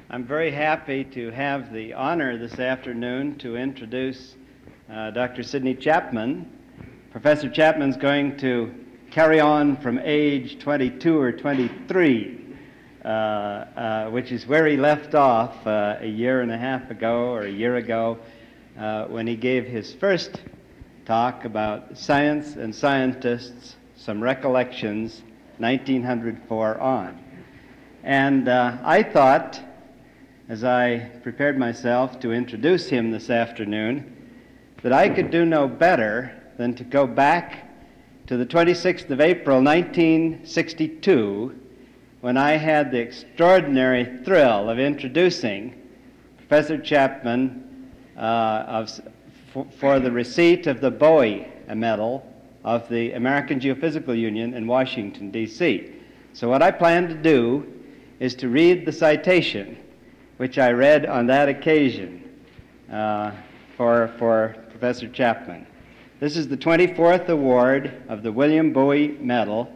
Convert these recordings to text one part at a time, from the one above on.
I'm very happy to have the honor this afternoon to introduce Dr. Sidney Chapman. Professor Chapman's going to carry on from age 22 or 23, which is where he left off a year and a half ago or a year ago when he gave his first talk about science and scientists, some recollections, 1904 on. And I thought, as I prepared myself to introduce him this afternoon, that I could do no better than to go back to the 26th of April, 1962, when I had the extraordinary thrill of introducing Professor Chapman for the receipt of the Bowie Medal of the American Geophysical Union in Washington, D.C. So what I plan to do is to read the citation which I read on that occasion for Professor Chapman. This is the 24th award of the William Bowie Medal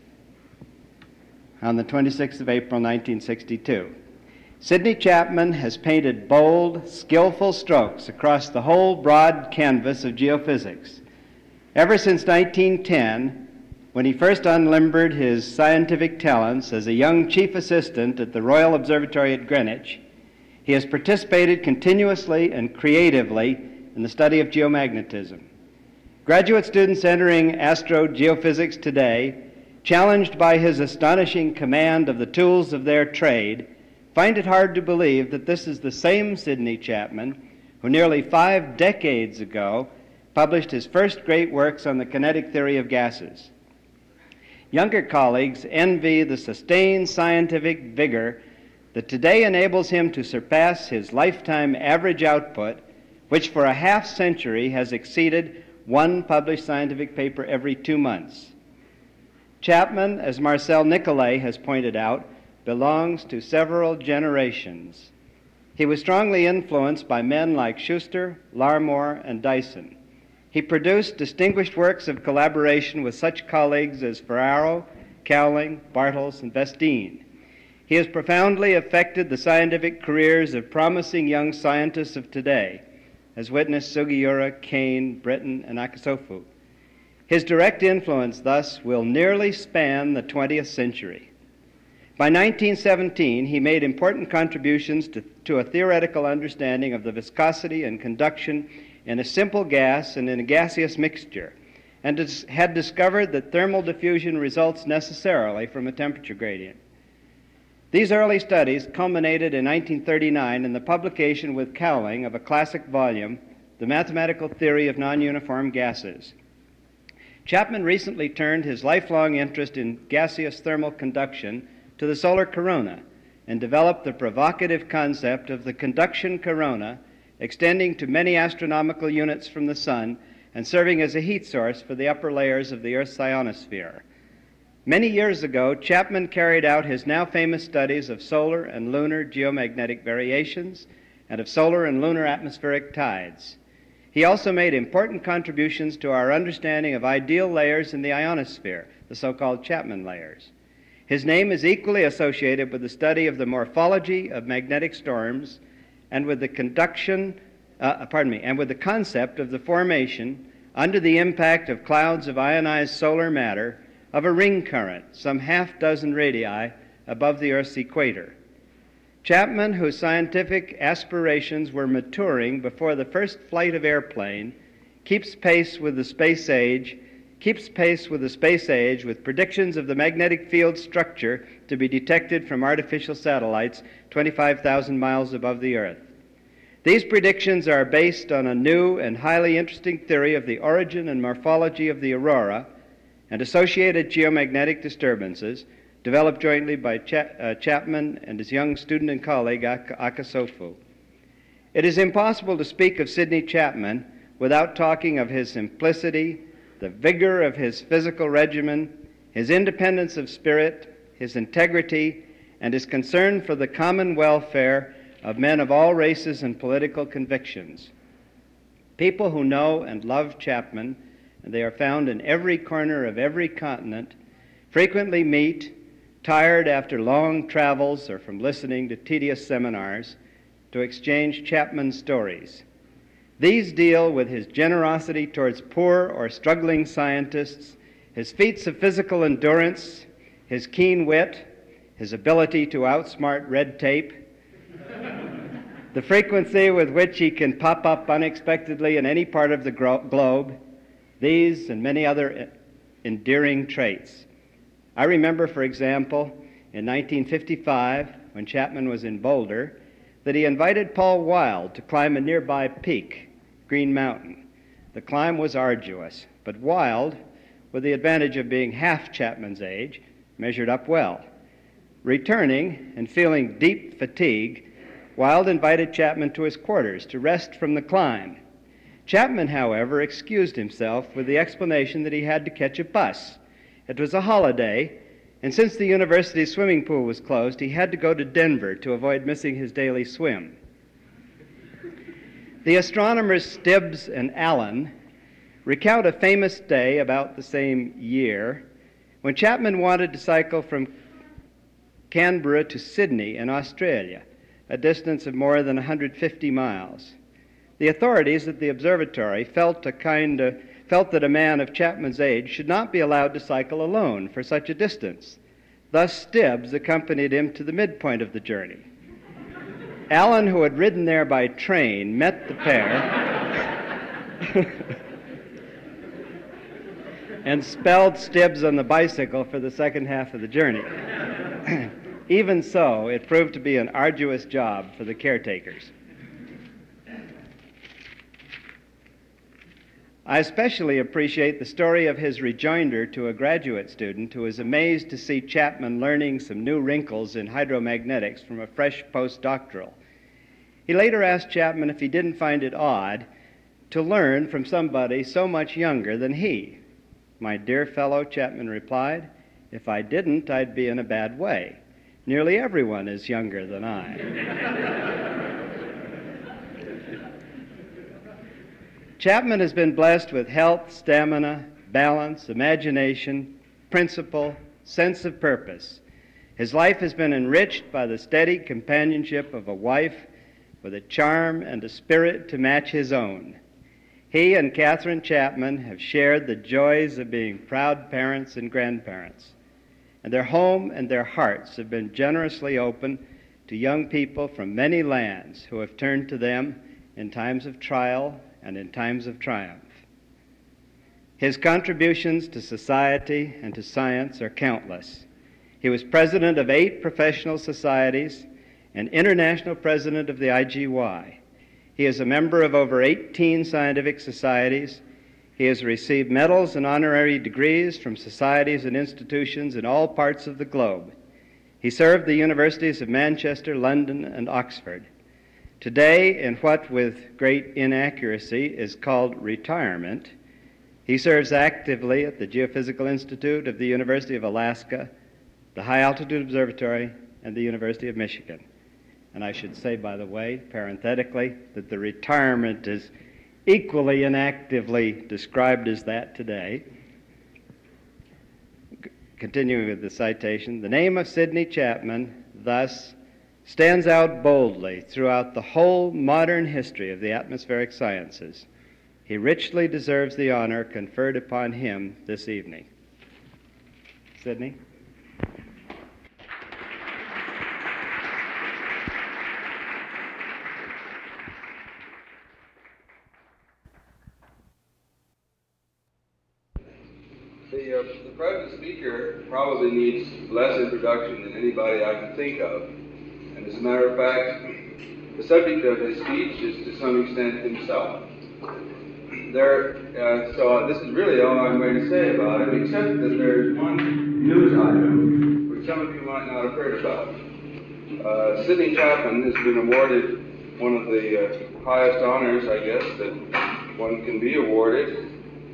on the 26th of April, 1962. Sidney Chapman has painted bold, skillful strokes across the whole broad canvas of geophysics. Ever since 1910, when he first unlimbered his scientific talents as a young chief assistant at the Royal Observatory at Greenwich, he has participated continuously and creatively in the study of geomagnetism. Graduate students entering astrogeophysics today, challenged by his astonishing command of the tools of their trade, find it hard to believe that this is the same Sidney Chapman who nearly 5 decades ago published his first great works on the kinetic theory of gases. Younger colleagues envy the sustained scientific vigor that today enables him to surpass his lifetime average output, which for a half-century has exceeded one published scientific paper every 2 months. Chapman, as Marcel Nicolay has pointed out, belongs to several generations. He was strongly influenced by men like Schuster, Larmor, and Dyson. He produced distinguished works of collaboration with such colleagues as Ferraro, Cowling, Bartels, and Vestine. He has profoundly affected the scientific careers of promising young scientists of today, as witness Sugiura, Kane, Britton, and Akashofu. His direct influence, thus, will nearly span the 20th century. By 1917, he made important contributions to a theoretical understanding of the viscosity and conduction in a simple gas and in a gaseous mixture, and had discovered that thermal diffusion results necessarily from a temperature gradient. These early studies culminated in 1939 in the publication with Cowling of a classic volume, The Mathematical Theory of Non-Uniform Gases. Chapman recently turned his lifelong interest in gaseous thermal conduction to the solar corona and developed the provocative concept of the conduction corona extending to many astronomical units from the sun and serving as a heat source for the upper layers of the Earth's ionosphere. Many years ago, Chapman carried out his now famous studies of solar and lunar geomagnetic variations and of solar and lunar atmospheric tides. He also made important contributions to our understanding of ideal layers in the ionosphere, the so-called Chapman layers. His name is equally associated with the study of the morphology of magnetic storms and with the concept of the formation, under the impact of clouds of ionized solar matter, of a ring current some half-dozen radii above the Earth's equator. Chapman, whose scientific aspirations were maturing before the first flight of airplane, keeps pace with the space age with predictions of the magnetic field structure to be detected from artificial satellites 25,000 miles above the Earth. These predictions are based on a new and highly interesting theory of the origin and morphology of the aurora and associated geomagnetic disturbances developed jointly by Chapman and his young student and colleague Akashofu. It is impossible to speak of Sidney Chapman without talking of his simplicity, the vigor of his physical regimen, his independence of spirit, his integrity, and his concern for the common welfare of men of all races and political convictions. People who know and love Chapman, and they are found in every corner of every continent, frequently meet, tired after long travels or from listening to tedious seminars, to exchange Chapman's stories. These deal with his generosity towards poor or struggling scientists, his feats of physical endurance, his keen wit, his ability to outsmart red tape, the frequency with which he can pop up unexpectedly in any part of the globe, these and many other endearing traits. I remember, for example, in 1955, when Chapman was in Boulder, that he invited Paul Wild to climb a nearby peak, Green Mountain. The climb was arduous, but Wild, with the advantage of being half Chapman's age, measured up well. Returning and feeling deep fatigue, Wild invited Chapman to his quarters to rest from the climb. Chapman, however, excused himself with the explanation that he had to catch a bus. It was a holiday, and since the university swimming pool was closed, he had to go to Denver to avoid missing his daily swim. The astronomers Stibbs and Allen recount a famous day about the same year when Chapman wanted to cycle from Canberra to Sydney in Australia, a distance of more than 150 miles. The authorities at the observatory felt that a man of Chapman's age should not be allowed to cycle alone for such a distance. Thus, Stibbs accompanied him to the midpoint of the journey. Allen, who had ridden there by train, met the pair and spelled Stibbs on the bicycle for the second half of the journey. Even so, it proved to be an arduous job for the caretakers. I especially appreciate the story of his rejoinder to a graduate student who was amazed to see Chapman learning some new wrinkles in hydromagnetics from a fresh postdoctoral. He later asked Chapman if he didn't find it odd to learn from somebody so much younger than he. "My dear fellow," Chapman replied, "if I didn't, I'd be in a bad way. Nearly everyone is younger than I." Chapman has been blessed with health, stamina, balance, imagination, principle, sense of purpose. His life has been enriched by the steady companionship of a wife with a charm and a spirit to match his own. He and Catherine Chapman have shared the joys of being proud parents and grandparents, and their home and their hearts have been generously open to young people from many lands who have turned to them in times of trial and in times of triumph. His contributions to society and to science are countless. He was president of 8 professional societies and international president of the IGY. He is a member of over 18 scientific societies. He has received medals and honorary degrees from societies and institutions in all parts of the globe. He served the universities of Manchester, London, and Oxford. Today, in what with great inaccuracy is called retirement, he serves actively at the Geophysical Institute of the University of Alaska, the High Altitude Observatory, and the University of Michigan. And I should say, by the way, parenthetically, that the retirement is equally inactively described as that today. Continuing with the citation, the name of Sidney Chapman, thus, stands out boldly throughout the whole modern history of the atmospheric sciences. He richly deserves the honor conferred upon him this evening. Sidney? The present speaker probably needs less introduction than anybody I can think of. And as a matter of fact, the subject of his speech is to some extent himself. So this is really all I'm going to say about it, except that there's one news item which some of you might not have heard about. Sidney Chapman has been awarded one of the highest honors, I guess, that one can be awarded.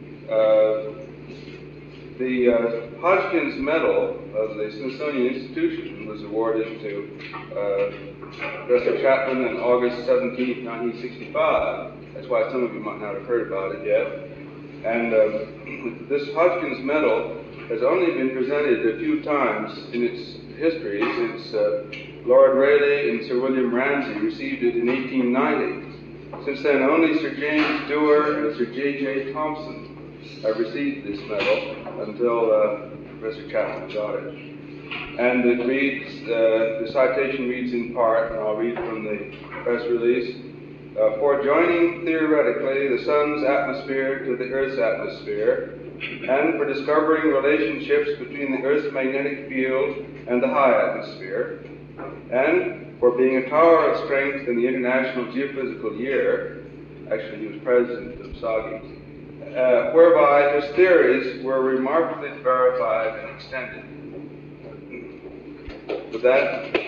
The Hodgkins Medal of the Smithsonian Institution was awarded to Professor Chapman on August 17, 1965. That's why some of you might not have heard about it yet. And this Hodgkins Medal has only been presented a few times in its history since Lord Rayleigh and Sir William Ramsay received it in 1890. Since then, only Sir James Dewar and Sir J.J. Thomson have received this medal until Professor Chapman got it. And it reads, the citation reads in part, and I'll read from the press release, for joining theoretically the sun's atmosphere to the Earth's atmosphere, and for discovering relationships between the Earth's magnetic field and the high atmosphere, and for being a tower of strength in the International Geophysical Year. Actually, he was president of SAGI, whereby his theories were remarkably verified and extended. With that,